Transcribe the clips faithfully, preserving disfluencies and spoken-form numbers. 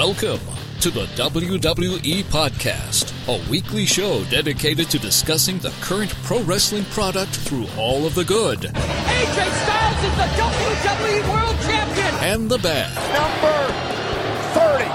Welcome to the W W E Podcast, a weekly show dedicated to discussing the current pro wrestling product through all of the good. A J Styles is the W W E World Champion! And the bad. Number thirty.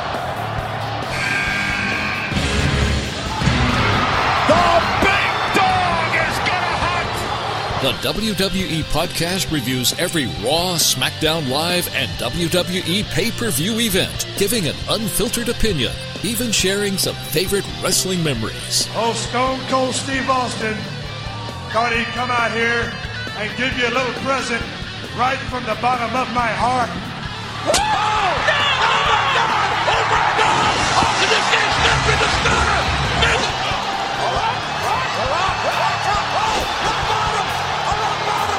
The big dog is gonna hunt! The W W E Podcast reviews every Raw, SmackDown Live, and W W E pay-per-view event, giving an unfiltered opinion, even sharing some favorite wrestling memories. Oh, Stone Cold Steve Austin thought he'd come out here and give you a little present right from the bottom of my heart. Oh! Oh my God! Oh my God! Austin just gets stuck in the stunner! Miss- The Rock! Rock! The Rock! The Rock! Oh! Rock bottom! A rock bottom!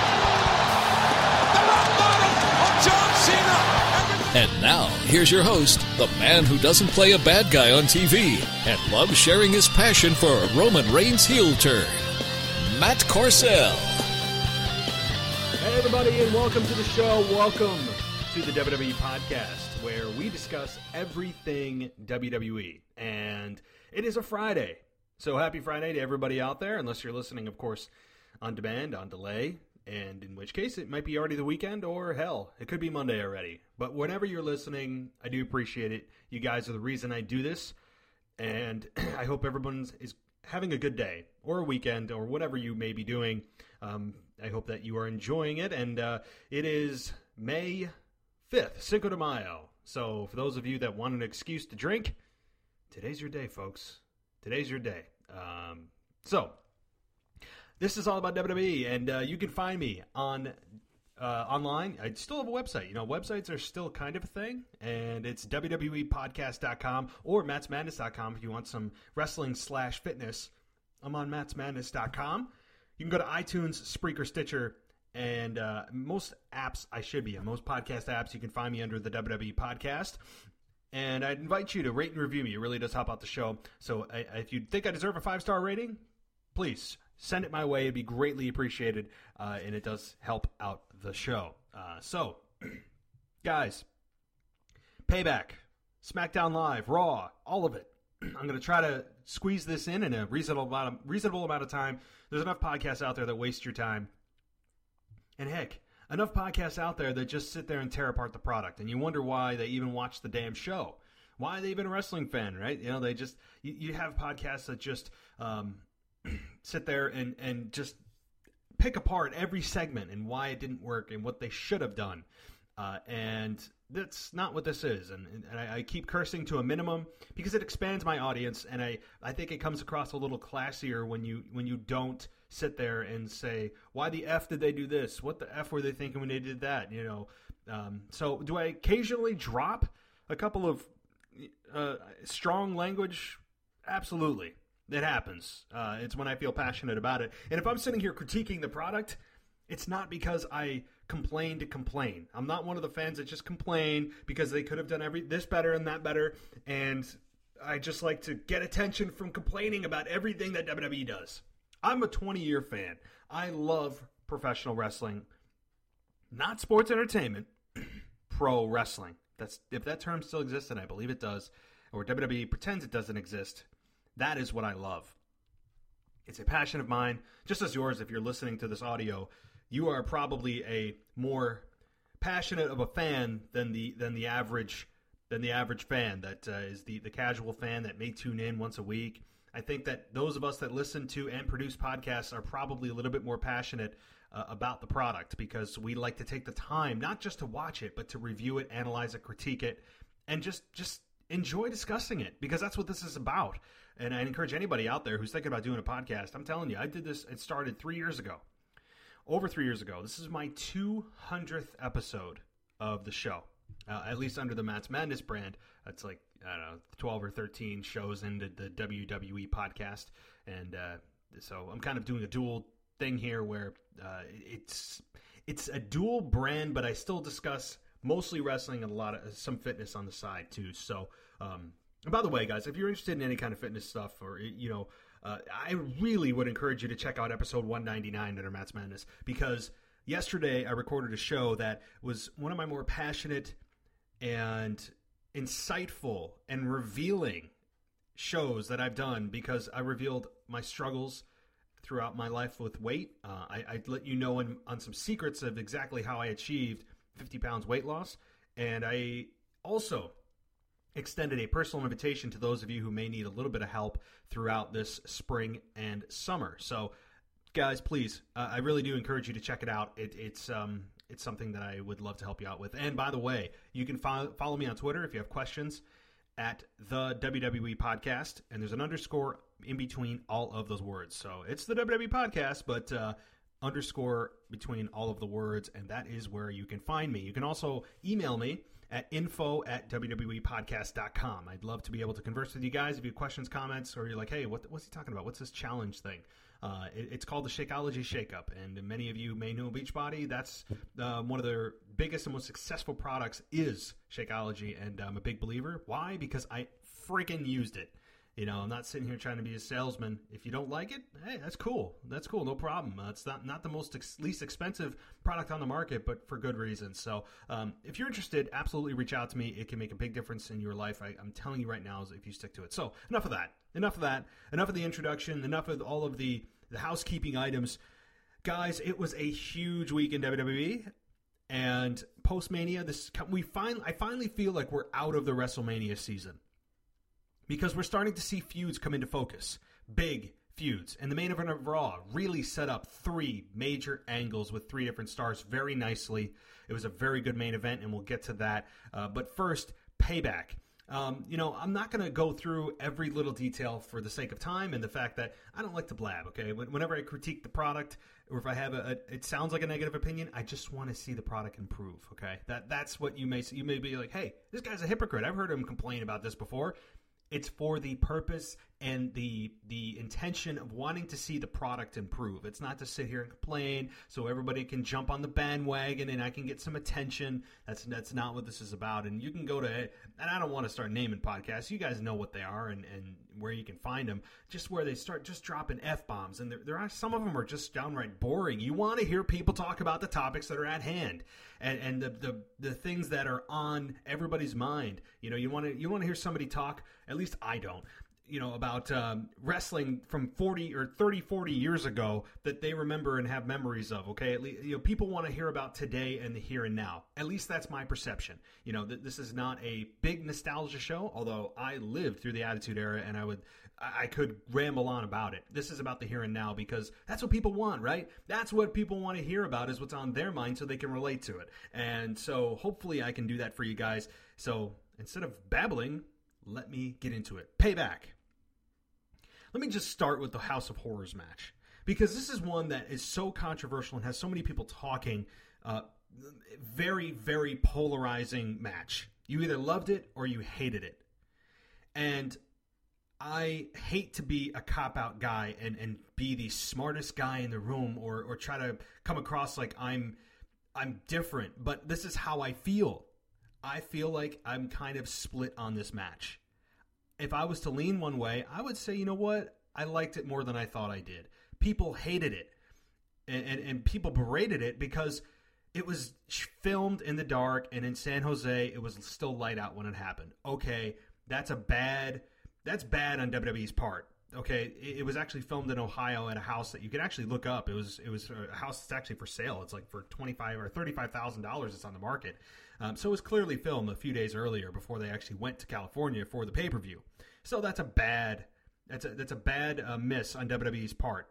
The rock bottom of John Cena! And now, here's your host, the man who doesn't play a bad guy on T V and loves sharing his passion for a Roman Reigns heel turn, Matt Corcel. Hey everybody, and welcome to the show. Welcome to the W W E Podcast, where we discuss everything W W E. And it is a Friday, so happy Friday to everybody out there, unless you're listening, of course, on demand, on delay, and in which case it might be already the weekend, or hell, it could be Monday already. But whenever you're listening, I do appreciate it. You guys are the reason I do this, and I hope everyone is having a good day, or a weekend, or whatever you may be doing. Um, I hope that you are enjoying it, and uh, it is May fifth, Cinco de Mayo. So for those of you that want an excuse to drink, today's your day, folks. Today's your day. Um, so, this is all about W W E, and uh, you can find me on uh, online. I still have a website. You know, websites are still kind of a thing, and it's W W E podcast dot com or Matts Madness dot com if you want some wrestling slash fitness. I'm on Matts Madness dot com. You can go to iTunes, Spreaker, Stitcher, and uh, most apps I should be on. Most podcast apps, you can find me under the W W E Podcast. And I'd invite you to rate and review me. It really does help out the show. So I, if you think I deserve a five-star rating, please send it my way. It'd be greatly appreciated, uh, and it does help out the show. Uh, so, guys, Payback, SmackDown Live, Raw, all of it. I'm going to try to squeeze this in in a reasonable amount of, reasonable amount of time. There's enough podcasts out there that waste your time. And heck, enough podcasts out there that just sit there and tear apart the product. And you wonder why they even watch the damn show. Why are they even a wrestling fan, right? You know, they just, you, you have podcasts that just um, sit there and, and just pick apart every segment and why it didn't work and what they should have done. Uh, and that's not what this is. And, and I, I keep cursing to a minimum because it expands my audience. And I, I think it comes across a little classier when you when you don't sit there and say, why the F did they do this? What the F were they thinking when they did that? You know. Um, so do I occasionally drop a couple of uh, strong language? Absolutely. It happens. Uh, it's when I feel passionate about it. And if I'm sitting here critiquing the product, it's not because I complain to complain. I'm not one of the fans that just complain because they could have done every this better and that better. And I just like to get attention from complaining about everything that W W E does. I'm a twenty-year fan. I love professional wrestling. Not sports entertainment, pro wrestling. That's if that term still exists, and I believe it does, or W W E pretends it doesn't exist. That is what I love. It's a passion of mine, just as yours. If you're listening to this audio, you are probably a more passionate of a fan than the than the average than the average fan that uh, is the, the casual fan that may tune in once a week. I think that those of us that listen to and produce podcasts are probably a little bit more passionate uh, about the product because we like to take the time not just to watch it, but to review it, analyze it, critique it, and just just enjoy discussing it because that's what this is about. And I encourage anybody out there who's thinking about doing a podcast. I'm telling you, I did this. It started three years ago. Over three years ago. This is my two hundredth episode of the show, uh, at least under the Matts Madness brand. It's like, I don't know, twelve or thirteen shows into the W W E podcast. And uh, so I'm kind of doing a dual thing here where uh, it's it's a dual brand, but I still discuss mostly wrestling and a lot of some fitness on the side too. So, um, and by the way, guys, if you're interested in any kind of fitness stuff or, you know, Uh, I really would encourage you to check out episode one ninety-nine under Matts Madness because yesterday I recorded a show that was one of my more passionate and insightful and revealing shows that I've done, because I revealed my struggles throughout my life with weight. Uh, I, I let you know in, on some secrets of exactly how I achieved fifty pounds weight loss. And I also extended a personal invitation to those of you who may need a little bit of help throughout this spring and summer. So, guys, please, uh, I really do encourage you to check it out. It, it's um, it's something that I would love to help you out with. And by the way, you can follow, follow me on Twitter if you have questions at the W W E Podcast, and there's an underscore in between all of those words. So it's the W W E Podcast, but uh, underscore between all of the words, and that is where you can find me. You can also email me at info at w w e podcast dot com. I'd love to be able to converse with you guys if you have questions, comments, or you're like, hey, what, what's he talking about? What's this challenge thing? Uh, it, it's called the Shakeology Shakeup, and many of you may know Beachbody. That's uh, one of their biggest and most successful products is Shakeology, and I'm a big believer. Why? Because I freaking used it. You know, I'm not sitting here trying to be a salesman. If you don't like it, hey, that's cool. That's cool. No problem. Uh, it's not, not the most ex- least expensive product on the market, but for good reasons. So um, if you're interested, absolutely reach out to me. It can make a big difference in your life. I, I'm telling you right now, if you stick to it. So enough of that. Enough of that. Enough of the introduction. Enough of all of the, the housekeeping items. Guys, it was a huge week in W W E. And post-Mania, this we find, I finally feel like we're out of the WrestleMania season, because we're starting to see feuds come into focus. Big feuds. And the main event of Raw really set up three major angles with three different stars very nicely. It was a very good main event, and we'll get to that. Uh, but first, Payback. Um, you know, I'm not going to go through every little detail for the sake of time and the fact that I don't like to blab, okay? Whenever I critique the product, or if I have a, a it sounds like a negative opinion, I just want to see the product improve, okay? That That's what you may see. You may be like, hey, this guy's a hypocrite. I've heard him complain about this before. It's for the purpose and the the intention of wanting to see the product improve. It's not to sit here and complain so everybody can jump on the bandwagon and I can get some attention. That's that's not what this is about. And you can go to, and I don't want to start naming podcasts. You guys know what they are and, and where you can find them. Just where they start just dropping F-bombs. And there, there are some of them are just downright boring. You want to hear people talk about the topics that are at hand and, and the, the the things that are on everybody's mind. You know, you want to you want to hear somebody talk, at least I don't, you know, about um, wrestling from forty or thirty, forty years ago that they remember and have memories of, okay? At least, you know, people want to hear about today and the here and now. At least that's my perception. You know, th- this is not a big nostalgia show, although I lived through the Attitude Era and I would, I could ramble on about it. This is about the here and now because that's what people want, right? That's what people want to hear about, is what's on their mind so they can relate to it. And so hopefully I can do that for you guys. So instead of babbling, let me get into it. Payback. Let me just start with the House of Horrors match, because this is one that is so controversial and has so many people talking. Uh, very, very polarizing match. You either loved it or you hated it. And I hate to be a cop-out guy and, and be the smartest guy in the room or, or try to come across like I'm I'm different, but this is how I feel. I feel like I'm kind of split on this match. If I was to lean one way, I would say, you know what? I liked it more than I thought I did. People hated it, and, and, and people berated it because it was filmed in the dark, and in San Jose, it was still light out when it happened. Okay, that's a bad, that's bad on W W E's part. Okay, it, it was actually filmed in Ohio at a house that you can actually look up. It was it was a house that's actually for sale. It's like for twenty-five or thirty-five thousand dollars. It's on the market. Um, so it was clearly filmed a few days earlier before they actually went to California for the pay-per-view. So that's a bad that's a that's a bad uh, miss on W W E's part.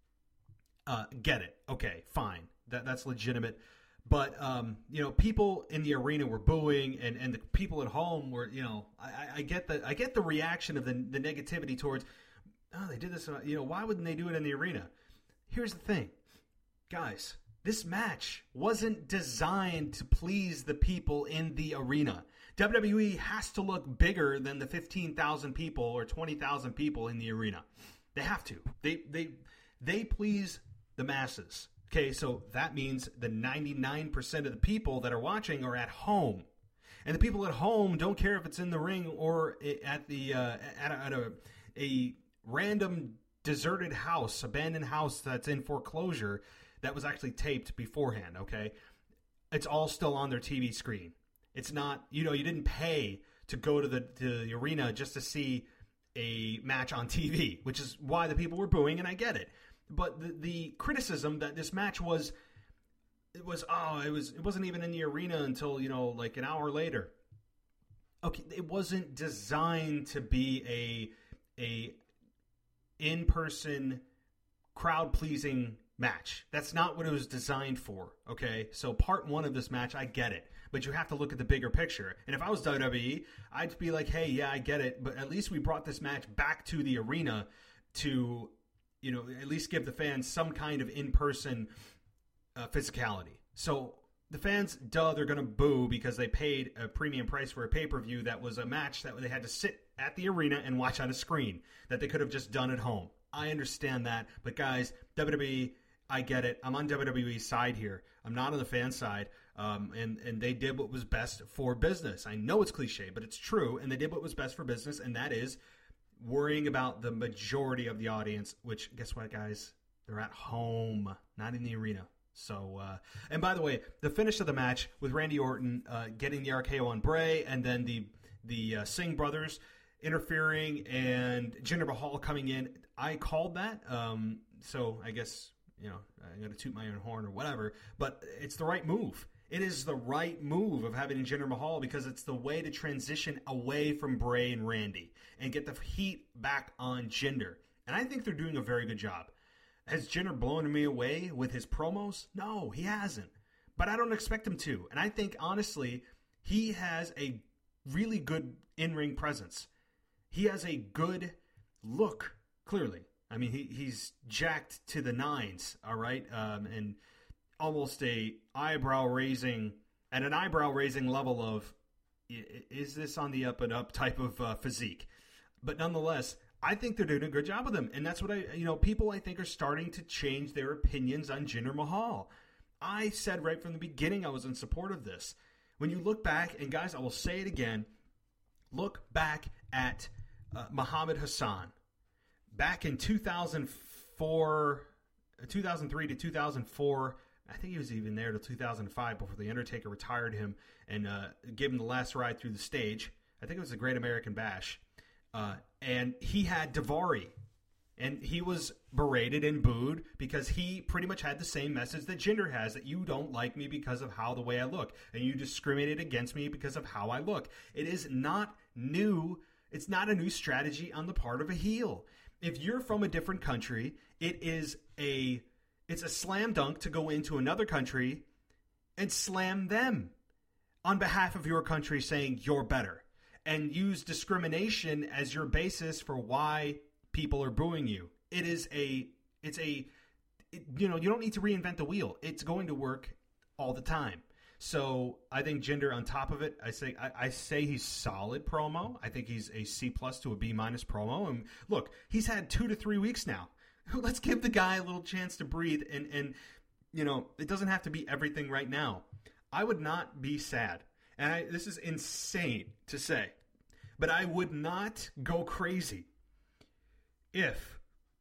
Uh, get it? Okay, fine. That that's legitimate. But um, you know, people in the arena were booing, and, and the people at home were, you know, I, I get the I get the reaction of the the negativity towards, oh, they did this. You know, why wouldn't they do it in the arena? Here's the thing, guys. This match wasn't designed to please the people in the arena. W W E has to look bigger than the fifteen thousand people or twenty thousand people in the arena. They have to. They they they please the masses. Okay, so that means the ninety-nine percent of the people that are watching are at home. And the people at home don't care if it's in the ring or at the uh, at, a, at a, a random deserted house, abandoned house that's in foreclosure that was actually taped beforehand, okay? It's all still on their T V screen. It's not, you know, you didn't pay to go to the, to the arena just to see a match on T V, which is why the people were booing, and I get it. But the, the criticism that this match was, it was, oh, it was, it wasn't even in the arena until, you know, like an hour later. Okay, it wasn't designed to be a, a in-person crowd-pleasing match. That's not what it was designed for, okay? So part one of this match, I get it. But you have to look at the bigger picture. And if I was W W E, I'd be like, hey, yeah, I get it. But at least we brought this match back to the arena to, you know, at least give the fans some kind of in-person uh, physicality. So the fans, duh, they're going to boo because they paid a premium price for a pay-per-view that was a match that they had to sit at the arena and watch on a screen that they could have just done at home. I understand that. But guys, W W E, I get it. I'm on W W E's side here. I'm not on the fan side. Um, and, and they did what was best for business. I know it's cliche, but it's true. And they did what was best for business, and that is worrying about the majority of the audience, which, guess what, guys? They're at home, not in the arena. So, uh, and by the way, the finish of the match with Randy Orton uh, getting the R K O on Bray, and then the the uh, Singh brothers interfering and Jinder Mahal coming in, I called that. Um, so I guess, you know, I'm going to toot my own horn or whatever, but it's the right move. It is the right move of having Jinder Mahal because it's the way to transition away from Bray and Randy and get the heat back on Jinder. And I think they're doing a very good job. Has Jinder blown me away with his promos? No, he hasn't. But I don't expect him to. And I think, honestly, he has a really good in-ring presence. He has a good look, clearly. I mean, he, he's jacked to the nines, all right? Um, and almost a eyebrow-raising, at an eyebrow-raising level of, is this on the up-and-up type of uh, physique? But nonetheless, I think they're doing a good job with him. And that's what I, you know, people I think are starting to change their opinions on Jinder Mahal. I said right from the beginning I was in support of this. When you look back, and guys, I will say it again, look back at uh, Muhammad Hassan. Back in two thousand four, two thousand three to two thousand four, I think he was even there till two thousand five before The Undertaker retired him and uh, gave him the last ride through the stage. I think it was the Great American Bash. Uh, and he had Daivari. And he was berated and booed because he pretty much had the same message that Jinder has, that you don't like me because of how the way I look. And you discriminate against me because of how I look. It is not new. It's not a new strategy on the part of a heel. If you're from a different country, it is a it's a slam dunk to go into another country and slam them on behalf of your country, saying you're better, and use discrimination as your basis for why people are booing you. It is a it's a it, you know, you don't need to reinvent the wheel. It's going to work all the time. So I think Jinder, on top of it, I say I, I say he's solid promo. I think he's a C plus to a B minus promo. And look, he's had two to three weeks now. Let's give the guy a little chance to breathe. And and you know, it doesn't have to be everything right now. I would not be sad, and I, this is insane to say, but I would not go crazy if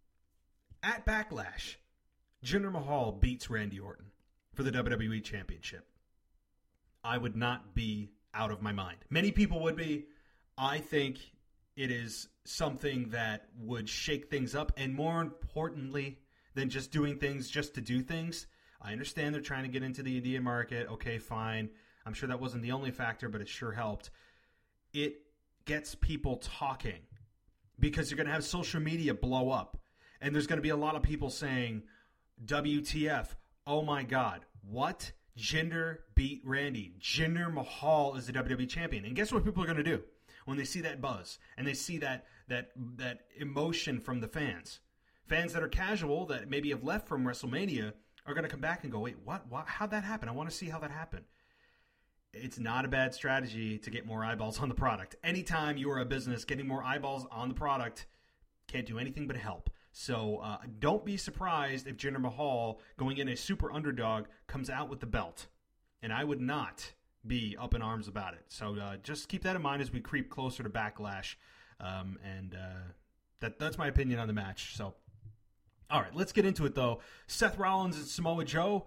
at Backlash Jinder Mahal beats Randy Orton for the W W E Championship. I would not be out of my mind. Many people would be. I think it is something that would shake things up, and more importantly than just doing things just to do things, I understand they're trying to get into the Indian market. Okay, fine. I'm sure that wasn't the only factor, but it sure helped. It gets people talking because you're going to have social media blow up, and there's going to be a lot of people saying, W T F, oh my God, what? Jinder beat Randy. Jinder Mahal is the W W E champion. And guess what people are going to do when they see that buzz and they see that that that emotion from the fans? Fans that are casual, that maybe have left from WrestleMania, are going to come back and go, wait, what? what? How'd that happen? I want to see how that happened. It's not a bad strategy to get more eyeballs on the product. Anytime you are a business, getting more eyeballs on the product can't do anything but help. So uh, don't be surprised if Jinder Mahal, going in a super underdog, comes out with the belt. And I would not be up in arms about it. So uh, just keep that in mind as we creep closer to Backlash. Um, and uh, that that's my opinion on the match. So, all right, let's get into it, though. Seth Rollins and Samoa Joe.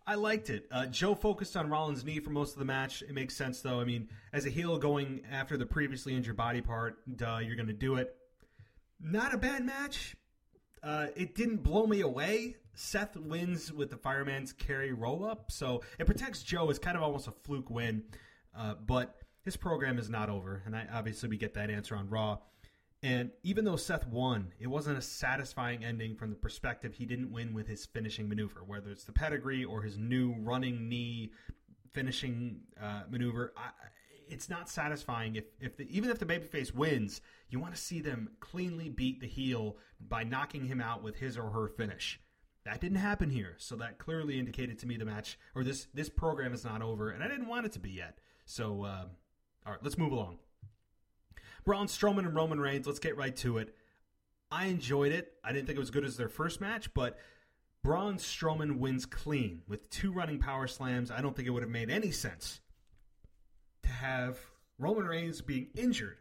I liked it. Uh, Joe focused on Rollins' knee for most of the match. It makes sense, though. I mean, as a heel going after the previously injured body part, duh, you're going to do it. Not a bad match. Uh, it didn't blow me away. Seth wins with the fireman's carry roll-up, so it protects Joe. It's kind of almost a fluke win, uh, but his program is not over, and I, obviously we get that answer on Raw. And even though Seth won, it wasn't a satisfying ending from the perspective he didn't win with his finishing maneuver, whether it's the pedigree or his new running knee finishing uh, maneuver. I, it's not satisfying. If, if the, even if the babyface wins, you want to see them cleanly beat the heel by knocking him out with his or her finish. That didn't happen here, so that clearly indicated to me the match, or this, this program is not over, and I didn't want it to be yet. So, uh, all right, let's move along. Braun Strowman and Roman Reigns, let's get right to it. I enjoyed it. I didn't think it was as good as their first match, but Braun Strowman wins clean with two running power slams. I don't think it would have made any sense to have Roman Reigns being injured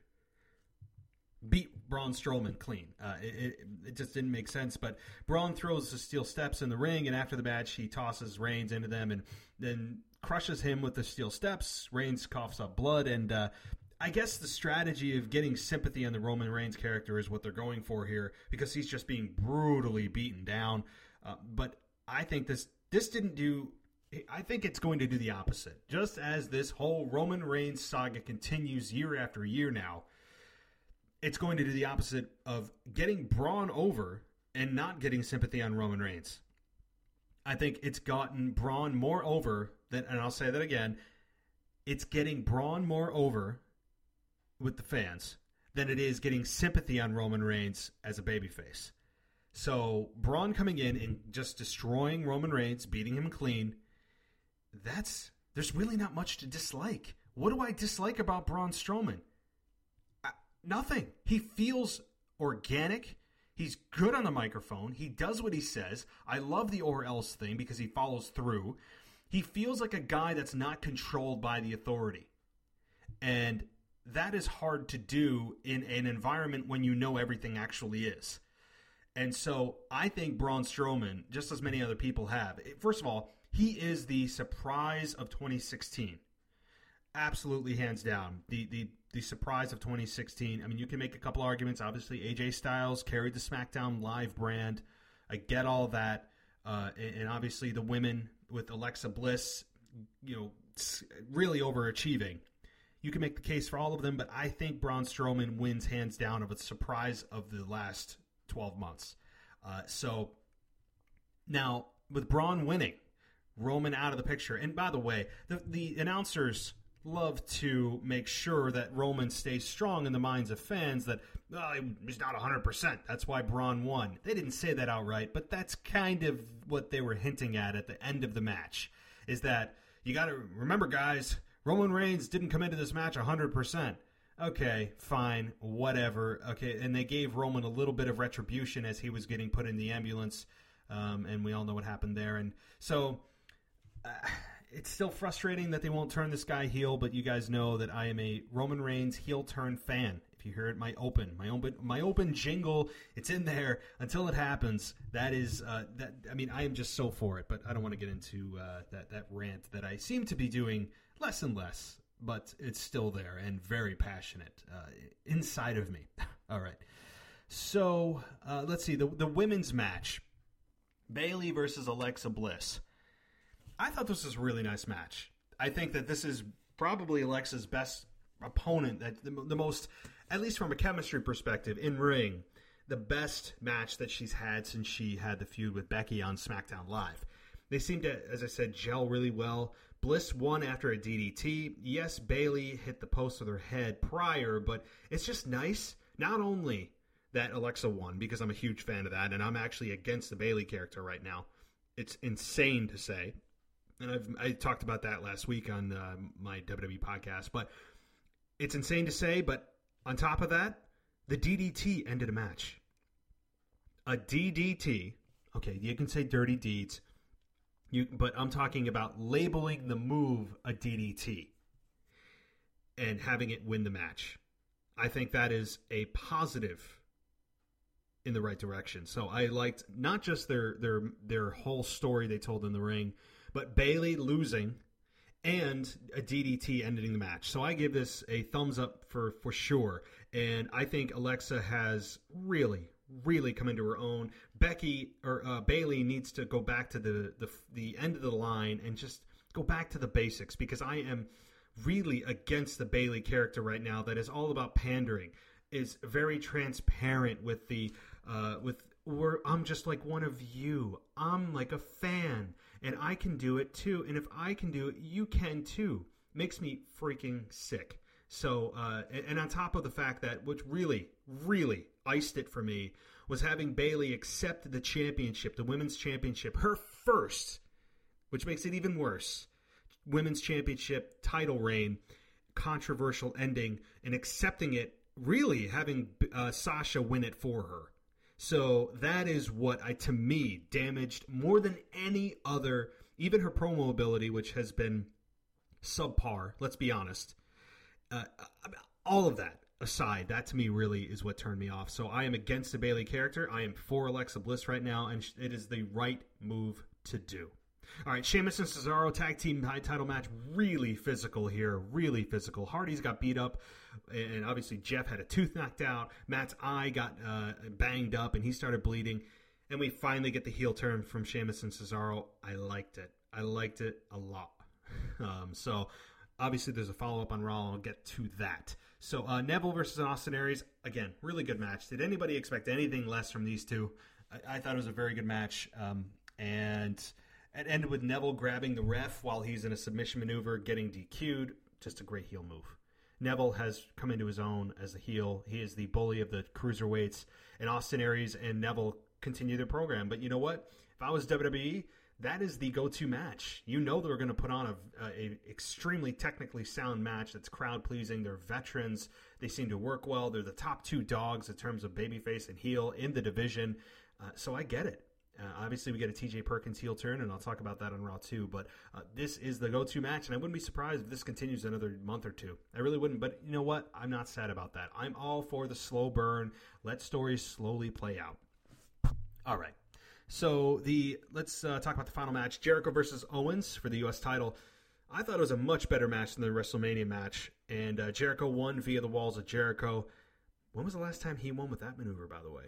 beat Braun Strowman clean. Uh, it, it, it just didn't make sense, but Braun throws the steel steps in the ring, and after the match, he tosses Reigns into them and then crushes him with the steel steps. Reigns coughs up blood, and uh, I guess the strategy of getting sympathy on the Roman Reigns character is what they're going for here, because he's just being brutally beaten down. Uh, but I think this this didn't do... I think it's going to do the opposite. Just as this whole Roman Reigns saga continues year after year now, it's going to do the opposite of getting Braun over and not getting sympathy on Roman Reigns. I think it's gotten Braun more over than, and I'll say that again, it's getting Braun more over with the fans than it is getting sympathy on Roman Reigns as a babyface. So Braun coming in and just destroying Roman Reigns, beating him clean, that's, there's really not much to dislike. What do I dislike about Braun Strowman? I, nothing. He feels organic. He's good on the microphone. He does what he says. I love the or else thing because he follows through. He feels like a guy that's not controlled by the authority. And that is hard to do in an environment when you know everything actually is. And so I think Braun Strowman, just as many other people have, first of all, he is the surprise of twenty sixteen. Absolutely, hands down. The, the the surprise of twenty sixteen. I mean, you can make a couple arguments. Obviously, A J Styles carried the SmackDown Live brand. I get all that. Uh, and, and obviously, the women with Alexa Bliss, you know, really overachieving. You can make the case for all of them, but I think Braun Strowman wins hands down of a surprise of the last twelve months. Uh, so, now, with Braun winning, Roman out of the picture. And by the way, the, the announcers love to make sure that Roman stays strong in the minds of fans that oh, he's not one hundred percent. That's why Braun won. They didn't say that outright, but that's kind of what they were hinting at at the end of the match, is that you got to remember, guys, Roman Reigns didn't come into this match one hundred percent. Okay, fine, whatever. Okay, and they gave Roman a little bit of retribution as he was getting put in the ambulance, um, and we all know what happened there. And so... Uh, it's still frustrating that they won't turn this guy heel, but you guys know that I am a Roman Reigns heel turn fan. If you hear it, my open, my open, my open jingle, it's in there until it happens. That is, uh, that I mean, I am just so for it, but I don't want to get into uh, that that rant that I seem to be doing less and less, but it's still there and very passionate uh, inside of me. All right, so uh, let's see the the women's match, Bayley versus Alexa Bliss. I thought this was a really nice match. I think that this is probably Alexa's best opponent, that the, the most, at least from a chemistry perspective, in ring, the best match that she's had since she had the feud with Becky on SmackDown Live. They seem to, as I said, gel really well. Bliss won after a D D T. Yes, Bayley hit the post with her head prior, but it's just nice, not only that Alexa won, because I'm a huge fan of that, and I'm actually against the Bayley character right now. It's insane to say. And I've I talked about that last week on uh, my W W E podcast. But it's insane to say, but on top of that, the D D T ended a match. A D D T, okay, you can say dirty deeds, you, but I'm talking about labeling the move a D D T and having it win the match. I think that is a positive in the right direction. So I liked not just their their their whole story they told in the ring, but Bayley losing and a D D T ending the match. So I give this a thumbs up for, for sure. And I think Alexa has really, really come into her own. Becky or uh, Bayley needs to go back to the, the the end of the line and just go back to the basics, because I am really against the Bayley character right now that is all about pandering, is very transparent with the uh, with where I'm just like one of you. I'm like a fan, and I can do it too. And if I can do it, you can too. Makes me freaking sick. So, uh, and, and on top of the fact that, which really, really iced it for me, was having Bayley accept the championship, the women's championship, her first, which makes it even worse, women's championship title reign, controversial ending, and accepting it, really having uh, Sasha win it for her. So that is what, I to me, damaged more than any other, even her promo ability, which has been subpar, let's be honest. Uh, all of that aside, that to me really is what turned me off. So I am against the Bayley character. I am for Alexa Bliss right now, and it is the right move to do. All right, Sheamus and Cesaro tag team high title match, really physical here, really physical. Hardy's got beat up, and obviously Jeff had a tooth knocked out. Matt's eye got uh, banged up, and he started bleeding. And we finally get the heel turn from Sheamus and Cesaro. I liked it. I liked it a lot. Um, so obviously there's a follow-up on Raw. I'll get to that. So uh, Neville versus Austin Aries, again, really good match. Did anybody expect anything less from these two? I, I thought it was a very good match, um, and it ended with Neville grabbing the ref while he's in a submission maneuver, getting D Q'd. Just a great heel move. Neville has come into his own as a heel. He is the bully of the cruiserweights, and Austin Aries and Neville continue their program. But you know what? If I was W W E, that is the go-to match. You know they're going to put on a, a, a extremely technically sound match that's crowd-pleasing. They're veterans. They seem to work well. They're the top two dogs in terms of babyface and heel in the division. Uh, so I get it. Uh, obviously, we get a T J Perkins heel turn, and I'll talk about that on Raw too. But uh, this is the go-to match, and I wouldn't be surprised if this continues another month or two. I really wouldn't. But you know what? I'm not sad about that. I'm all for the slow burn. Let stories slowly play out. All right. So the let's uh, talk about the final match: Jericho versus Owens for the U S title. I thought it was a much better match than the WrestleMania match, and uh, Jericho won via the Walls of Jericho. When was the last time he won with that maneuver, by the way?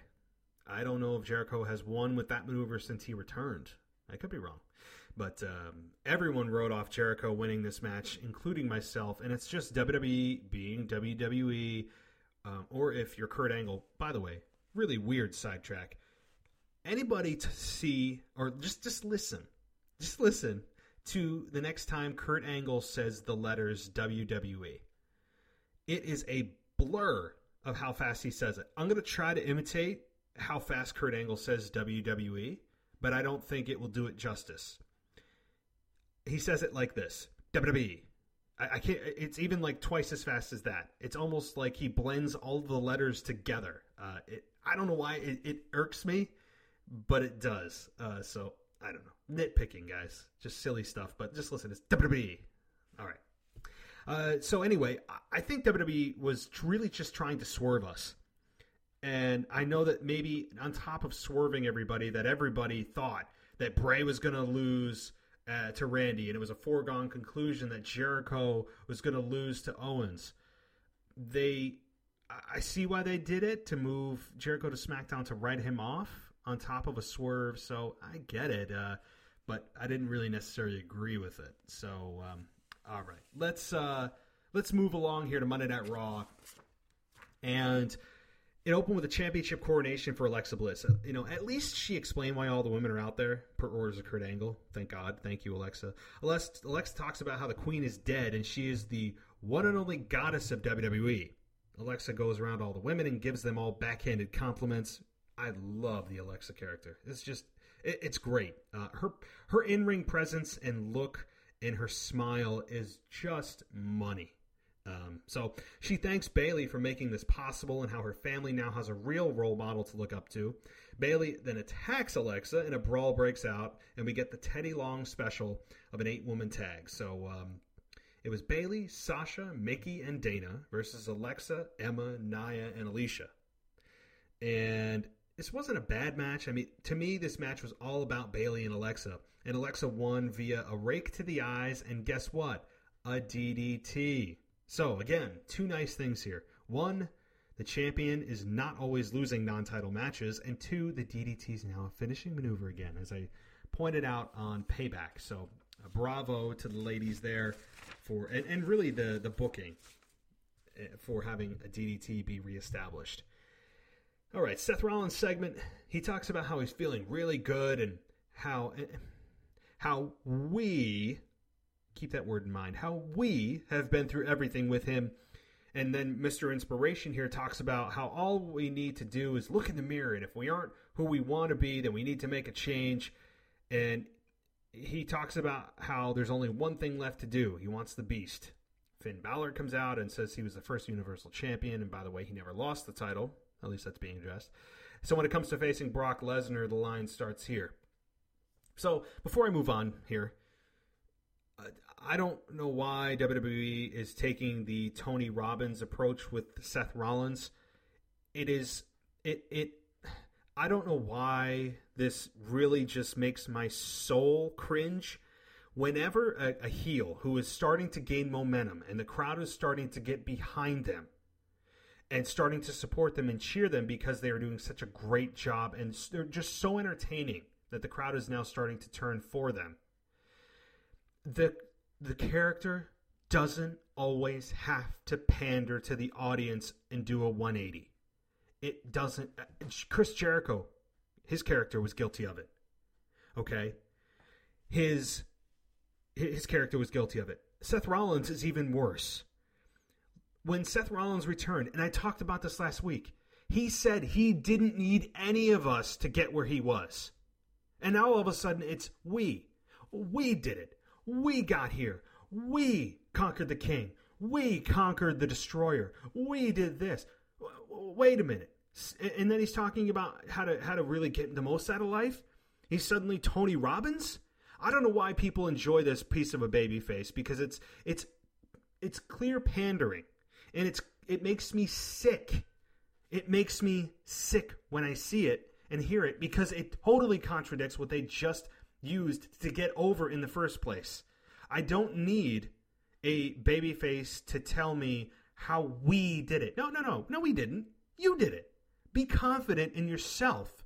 I don't know if Jericho has won with that maneuver since he returned. I could be wrong. But um, everyone wrote off Jericho winning this match, including myself. And it's just W W E being W W E. Um, or if you're Kurt Angle, by the way, really weird sidetrack. Anybody to see, or just, just listen. Just listen to the next time Kurt Angle says the letters W W E. It is a blur of how fast he says it. I'm going to try to imitate how fast Kurt Angle says W W E, but I don't think it will do it justice. He says it like this: W W E. I, I can't. It's even like twice as fast as that. It's almost like he blends all the letters together. Uh, it, I don't know why it, it irks me, but it does. Uh, so I don't know. Nitpicking, guys. Just silly stuff. But just listen. It's W W E. All right. Uh, so anyway, I think W W E was really just trying to swerve us. And I know that maybe on top of swerving everybody, that everybody thought that Bray was going to lose uh, to Randy, and it was a foregone conclusion that Jericho was going to lose to Owens. They, I see why they did it, to move Jericho to SmackDown to write him off on top of a swerve. So I get it, uh, but I didn't really necessarily agree with it. So um, all right, let's uh, let's move along here to Monday Night Raw, and it opened with a championship coronation for Alexa Bliss. You know, at least she explained why all the women are out there, per orders of Kurt Angle. Thank God. Thank you, Alexa. Alexa. Alexa talks about how the queen is dead, and she is the one and only goddess of W W E. Alexa goes around all the women and gives them all backhanded compliments. I love the Alexa character. It's just, it, it's great. Uh, her her in-ring presence and look and her smile is just money. Um, so she thanks Bayley for making this possible and how her family now has a real role model to look up to. Bayley then attacks Alexa and a brawl breaks out, and we get the Teddy Long special of an eight-woman tag. So um, it was Bayley, Sasha, Mickey, and Dana versus Alexa, Emma, Nia, and Alicia. And this wasn't a bad match. I mean, to me, this match was all about Bayley and Alexa. And Alexa won via a rake to the eyes, and guess what? A D D T. So, again, two nice things here. One, the champion is not always losing non-title matches. And two, the D D T is now a finishing maneuver again, as I pointed out on Payback. So, uh, bravo to the ladies there for, and, and really the, the booking for having a D D T be reestablished. All right, Seth Rollins segment. He talks about how he's feeling really good and how how we, keep that word in mind, how we have been through everything with him. And then Mister Inspiration here talks about how all we need to do is look in the mirror, and if we aren't who we want to be, then we need to make a change. And he talks about how there's only one thing left to do. He wants the Beast. Finn Balor comes out and says he was the first Universal Champion, and by the way, he never lost the title. At least that's being addressed. So when it comes to facing Brock Lesnar, the line starts here. So before I move on here, I don't know why W W E is taking the Tony Robbins approach with Seth Rollins. It is, it, it, I don't know why this really just makes my soul cringe. Whenever a, a heel who is starting to gain momentum and the crowd is starting to get behind them, and starting to support them and cheer them because they are doing such a great job and they're just so entertaining that the crowd is now starting to turn for them. The the character doesn't always have to pander to the audience and do a one eighty. It doesn't. Chris Jericho, his character was guilty of it. Okay? His his character was guilty of it. Seth Rollins is even worse. When Seth Rollins returned, and I talked about this last week, he said he didn't need any of us to get where he was. And now all of a sudden it's we. We did it. We got here. We conquered the king. We conquered the destroyer. We did this. Wait a minute. And then he's talking about how to how to really get the most out of life. He's suddenly Tony Robbins? I don't know why people enjoy this piece of a babyface, because it's it's it's clear pandering. And it's it makes me sick. It makes me sick when I see it and hear it, because it totally contradicts what they just used to get over in the first place. I don't need a babyface to tell me how we did it. No, no, no. No, we didn't. You did it. Be confident in yourself.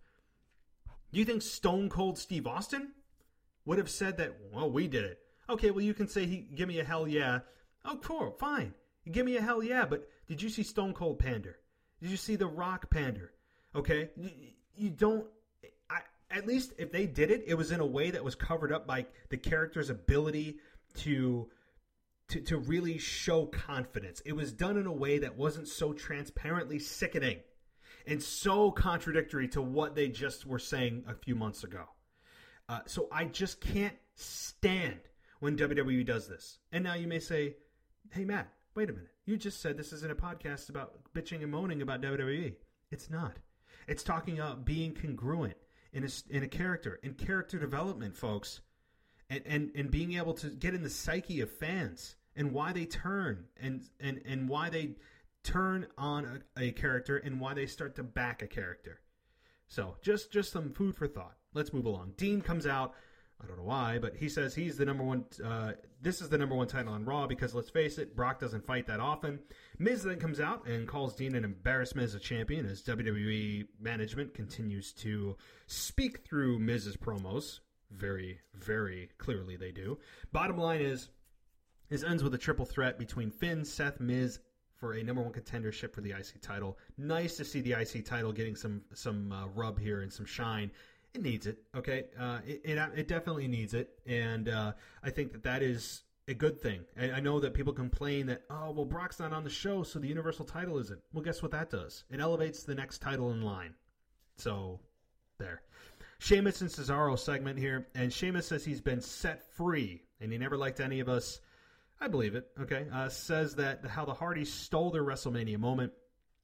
Do you think Stone Cold Steve Austin would have said that, well, we did it? Okay, well, you can say, he give me a hell yeah. Oh, cool, fine. You give me a hell yeah, but did you see Stone Cold pander? Did you see The Rock pander? Okay? You, you don't... I, at least if they did it, it was in a way that was covered up by the character's ability to, to, to really show confidence. It was done in a way that wasn't so transparently sickening and so contradictory to what they just were saying a few months ago. Uh, so I just can't stand when W W E does this. And now you may say, hey, Matt, wait a minute. You just said this isn't a podcast about bitching and moaning about W W E. It's not. It's talking about being congruent in a, in a character, in character development, folks, and, and, and being able to get in the psyche of fans and why they turn and, and, and why they turn on a, a character and why they start to back a character. So just, just some food for thought. Let's move along. Dean comes out. I don't know why, but he says he's the number one. Uh, this is the number one title on Raw because, let's face it, Brock doesn't fight that often. Miz then comes out and calls Dean an embarrassment as a champion, as W W E management continues to speak through Miz's promos. Very, very clearly they do. Bottom line is, this ends with a triple threat between Finn, Seth, Miz for a number one contendership for the I C title. Nice to see the I C title getting some some uh, rub here and some shine. It needs it, okay? Uh, it, it it definitely needs it, and uh, I think that that is a good thing. I, I know that people complain that, oh, well, Brock's not on the show, so the Universal title isn't. Well, guess what that does? It elevates the next title in line. So, there. Sheamus and Cesaro segment here, and Sheamus says he's been set free, and he never liked any of us. I believe it, okay? Uh, says that how the Hardys stole their WrestleMania moment.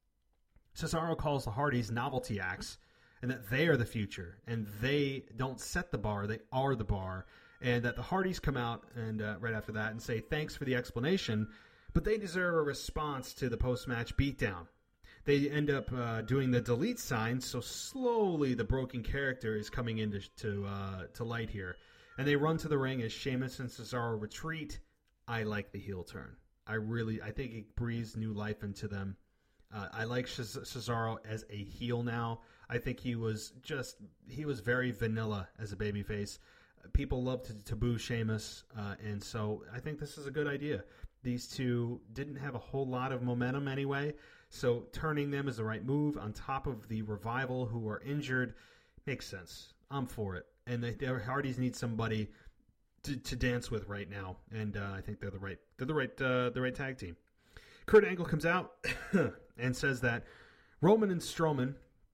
Cesaro calls the Hardys novelty acts, and that they are the future, and they don't set the bar, they are the bar, and that the Hardys come out and uh, right after that and say thanks for the explanation, but they deserve a response to the post-match beatdown. They end up uh, doing the delete sign, so slowly the broken character is coming into to uh, to light here. And they run to the ring as Sheamus and Cesaro retreat. I like the heel turn. I really, I think it breathes new life into them. Uh, I like Cesaro as a heel now. I think he was just, he was very vanilla as a babyface. People love to taboo Sheamus, uh, and so I think this is a good idea. These two didn't have a whole lot of momentum anyway, so turning them is the right move on top of the Revival who are injured. Makes sense. I'm for it. And the, the Hardys need somebody to, to dance with right now, and uh, I think they're the right they're the right uh, the right tag team. Kurt Angle comes out and says that Roman and Strowman,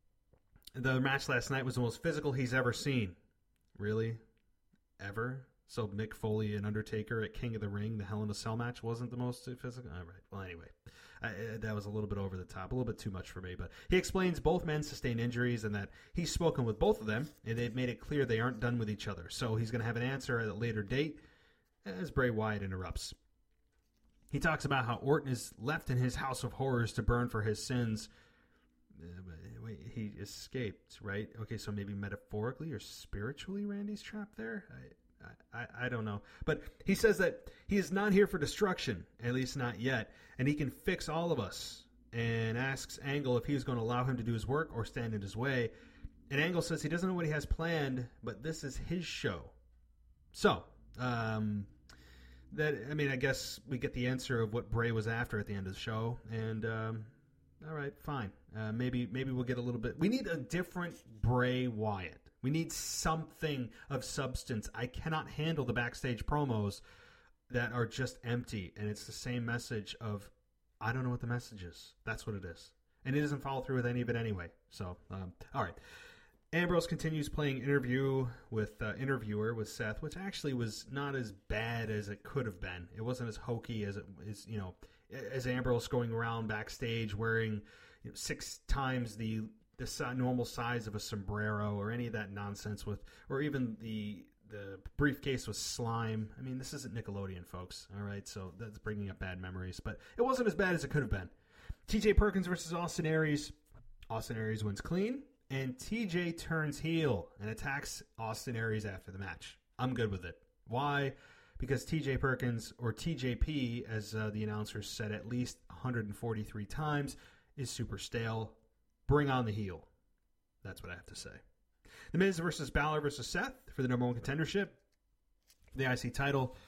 the match last night was the most physical he's ever seen. Really? Ever? So Mick Foley and Undertaker at King of the Ring, the Hell in a Cell match, wasn't the most physical? All right. Well, anyway, I, that was a little bit over the top, a little bit too much for me. But he explains both men sustained injuries and that he's spoken with both of them, and they've made it clear they aren't done with each other. So he's going to have an answer at a later date, as Bray Wyatt interrupts. He talks about how Orton is left in his house of horrors to burn for his sins. Uh, wait, he escaped, right? Okay, so maybe metaphorically or spiritually Randy's trapped there? I, I, I don't know. But he says that he is not here for destruction, at least not yet, and he can fix all of us, and asks Angle if he was going to allow him to do his work or stand in his way. And Angle says he doesn't know what he has planned, but this is his show. So, um... That I mean, I guess we get the answer of what Bray was after at the end of the show, and um, all right, fine. Uh, maybe maybe we'll get a little bit. We need a different Bray Wyatt. We need something of substance. I cannot handle the backstage promos that are just empty, and it's the same message of I don't know what the message is. That's what it is, and he doesn't follow through with any of it anyway. So, um, all right. Ambrose continues playing interview with uh, interviewer with Seth, which actually was not as bad as it could have been. It wasn't as hokey as it is, you know, as Ambrose going around backstage wearing you know, six times the the si- normal size of a sombrero or any of that nonsense with, or even the the briefcase with slime. I mean, this isn't Nickelodeon, folks. All right, so that's bringing up bad memories, but it wasn't as bad as it could have been. T J Perkins versus Austin Aries. Austin Aries wins clean. And T J turns heel and attacks Austin Aries after the match. I'm good with it. Why? Because T J Perkins, or T J P, as uh, the announcers said at least one hundred forty-three times, is super stale. Bring on the heel. That's what I have to say. The Miz versus Balor versus Seth for the number one contendership. The I C title.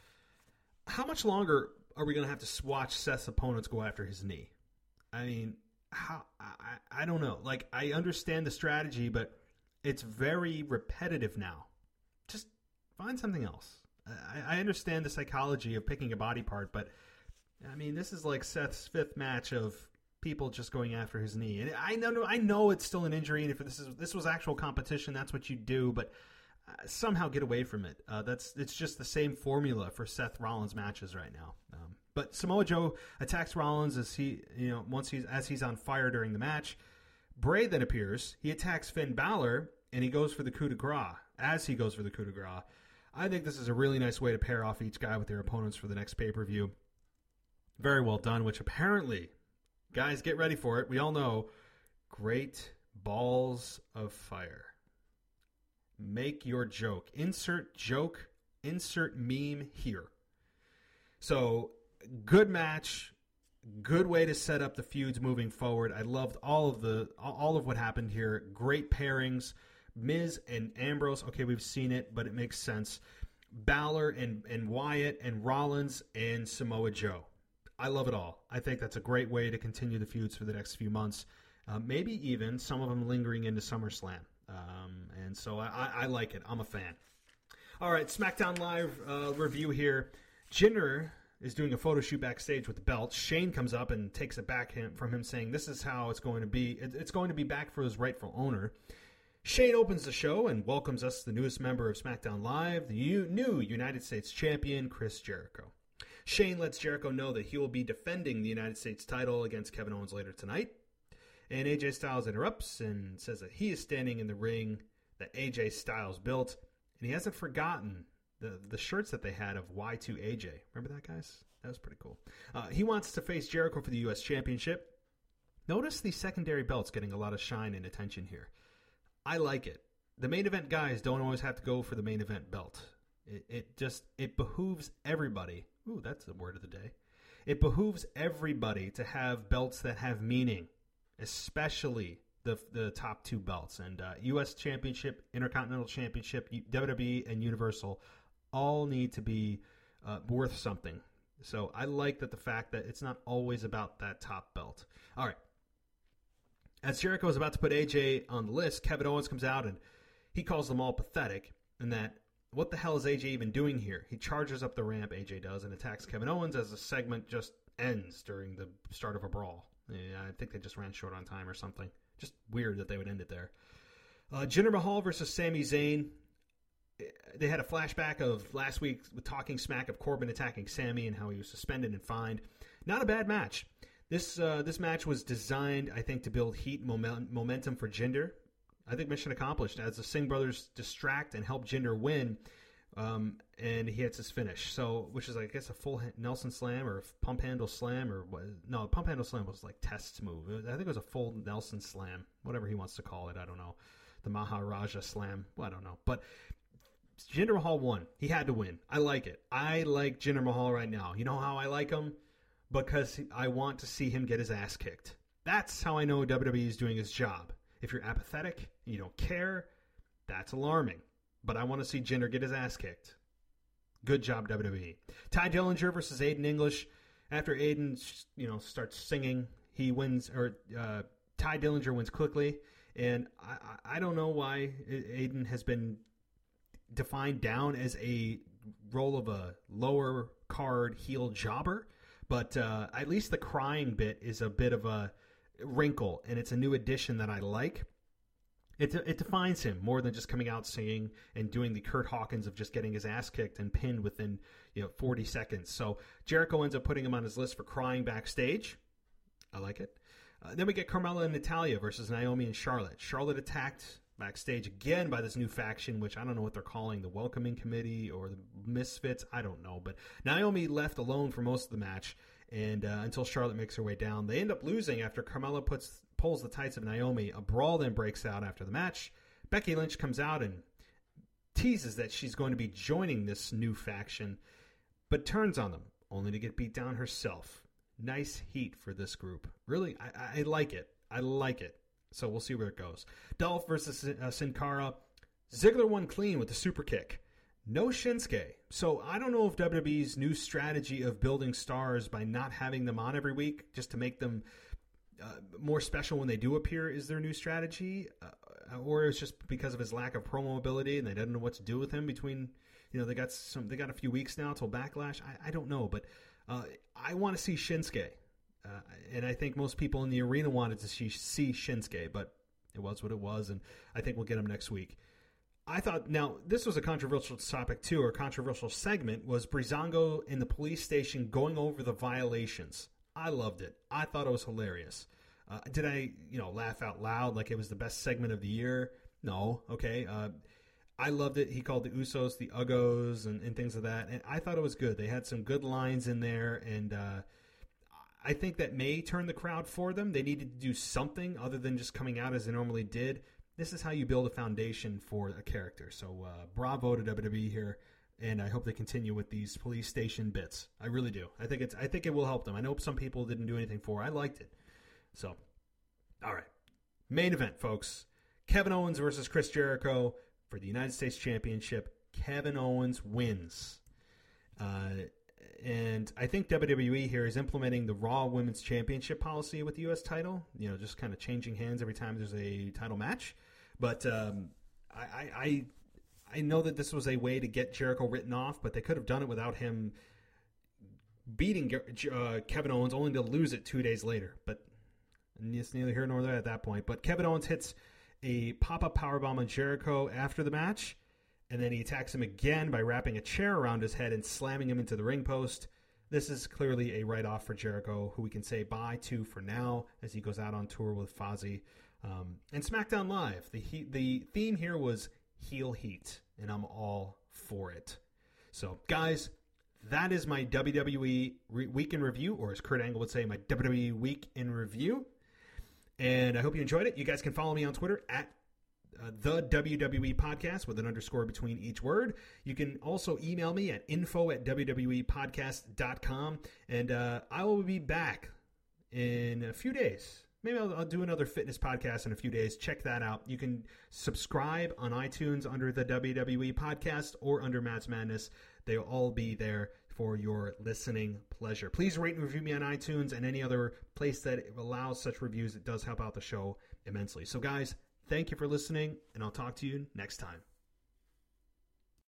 How much longer are we going to have to watch Seth's opponents go after his knee? I mean... How I, I don't know. Like, I understand the strategy, but it's very repetitive now. Just find something else. I, I understand the psychology of picking a body part, but I mean, this is like Seth's fifth match of people just going after his knee. And I know, I know it's still an injury, and if this is this was actual competition, that's what you do. But uh, somehow get away from it. Uh, that's it's just the same formula for Seth Rollins matches right now. Um, But Samoa Joe attacks Rollins as he, you know, once he's as he's on fire during the match. Bray then appears. He attacks Finn Balor, and he goes for the coup de grace. As he goes for the coup de grace, I think this is a really nice way to pair off each guy with their opponents for the next pay-per-view. Very well done, which apparently, guys, get ready for it. We all know, great balls of fire. Make your joke. Insert joke, insert meme here. So... Good match, good way to set up the feuds moving forward. I loved all of the all of what happened here. Great pairings, Miz and Ambrose. Okay, we've seen it, but it makes sense. Balor and and Wyatt and Rollins and Samoa Joe. I love it all. I think that's a great way to continue the feuds for the next few months. Uh, maybe even some of them lingering into SummerSlam. Um, and so I, I, I like it. I'm a fan. All right, SmackDown Live uh, review here. Jinder is doing a photo shoot backstage with the belt. Shane comes up and takes it back him, from him, saying this is how it's going to be. It, it's going to be back for his rightful owner. Shane opens the show and welcomes us the newest member of SmackDown Live, the U- new United States champion, Chris Jericho. Shane lets Jericho know that he will be defending the United States title against Kevin Owens later tonight. And A J Styles interrupts and says that he is standing in the ring that A J Styles built, and he hasn't forgotten The the shirts that they had of Y two A J. Remember that, guys? That was pretty cool. Uh, he wants to face Jericho for the U S Championship. Notice the secondary belts getting a lot of shine and attention here. I like it. The main event guys don't always have to go for the main event belt. It, it just, it behooves everybody. Ooh, that's the word of the day. It behooves everybody to have belts that have meaning, especially the the top two belts. And uh, U S Championship, Intercontinental Championship, W W E, and Universal all need to be uh, worth something. So I like that the fact that it's not always about that top belt. All right. As Jericho is about to put A J on the list, Kevin Owens comes out and he calls them all pathetic, and that, what the hell is A J even doing here? He charges up the ramp, A J does, and attacks Kevin Owens as the segment just ends during the start of a brawl. Yeah, I think they just ran short on time or something. Just weird that they would end it there. Uh, Jinder Mahal versus Sami Zayn. They had a flashback of last week with talking smack of Corbin attacking Sami and how he was suspended and fined. Not a bad match. This uh, this match was designed, I think, to build heat and moment, momentum for Jinder. I think mission accomplished as the Singh brothers distract and help Jinder win, um, and he hits his finish. So, which is, I guess, a full Nelson slam or a pump handle slam or what? No, pump handle slam was like Test's move. I think it was a full Nelson slam, whatever he wants to call it. I don't know. The Maharaja slam. Well, I don't know. But Jinder Mahal won. He had to win. I like it. I like Jinder Mahal right now. You know how I like him? Because I want to see him get his ass kicked. That's how I know W W E is doing his job. If you're apathetic and you don't care, that's alarming. But I want to see Jinder get his ass kicked. Good job, W W E. Ty Dillinger versus Aiden English. After Aiden, you know, starts singing, he wins, or uh, Ty Dillinger wins quickly. And I, I don't know why Aiden has been defined down as a role of a lower card heel jobber. But uh, at least the crying bit is a bit of a wrinkle, and it's a new addition that I like. It it defines him more than just coming out singing and doing the Kurt Hawkins of just getting his ass kicked and pinned within, you know, forty seconds. So Jericho ends up putting him on his list for crying backstage. I like it. Uh, then we get Carmella and Natalya versus Naomi and Charlotte. Charlotte attacked backstage again by this new faction, which I don't know what they're calling, the Welcoming Committee or the Misfits. I don't know. But Naomi left alone for most of the match, and uh, until Charlotte makes her way down. They end up losing after Carmella puts pulls the tights of Naomi. A brawl then breaks out after the match. Becky Lynch comes out and teases that she's going to be joining this new faction, but turns on them, only to get beat down herself. Nice heat for this group. Really, I, I like it. I like it. So we'll see where it goes. Dolph versus uh, Sin Cara. Ziggler won clean with the super kick. No Shinsuke. So I don't know if W W E's new strategy of building stars by not having them on every week just to make them uh, more special when they do appear is their new strategy, uh, or it's just because of his lack of promo ability and they don't know what to do with him between, you know, they got some, they got a few weeks now till Backlash. I, I don't know, but uh, I want to see Shinsuke. Uh, and I think most people in the arena wanted to see, see Shinsuke, but it was what it was, and I think we'll get him next week. I thought, now, this was a controversial topic, too, or a controversial segment, was Breezango in the police station going over the violations. I loved it. I thought it was hilarious. Uh, did I, you know, laugh out loud like it was the best segment of the year? No, okay. Uh, I loved it. He called the Usos the Uggos and, and things like that, and I thought it was good. They had some good lines in there, and uh, I think that may turn the crowd for them. They needed to do something other than just coming out as they normally did. This is how you build a foundation for a character. So uh, bravo to W W E here, and I hope they continue with these police station bits. I really do. I think it's. I think it will help them. I know some people didn't do anything for it. I liked it. So, all right. Main event, folks. Kevin Owens versus Chris Jericho for the United States Championship. Kevin Owens wins. Uh, and I think W W E here is implementing the Raw Women's Championship policy with the U S title. You know, just kind of changing hands every time there's a title match. But um, I, I I know that this was a way to get Jericho written off, but they could have done it without him beating uh, Kevin Owens, only to lose it two days later. But it's neither here nor there at that point. But Kevin Owens hits a pop-up powerbomb on Jericho after the match, and then he attacks him again by wrapping a chair around his head and slamming him into the ring post. This is clearly a write-off for Jericho, who we can say bye to for now as he goes out on tour with Fozzy. Um, and SmackDown Live, the he- the theme here was heel heat, and I'm all for it. So, guys, that is my W W E re- week in review, or as Kurt Angle would say, my W W E week in review. And I hope you enjoyed it. You guys can follow me on Twitter at uh, the W W E Podcast with an underscore between each word. You can also email me at info at W W E podcast dot com. And uh, I will be back in a few days. Maybe I'll, I'll do another fitness podcast in a few days. Check that out. You can subscribe on iTunes under the W W E Podcast or under Matt's Madness. They'll all be there for your listening pleasure. Please rate and review me on iTunes and any other place that allows such reviews. It does help out the show immensely. So guys, thank you for listening, and I'll talk to you next time.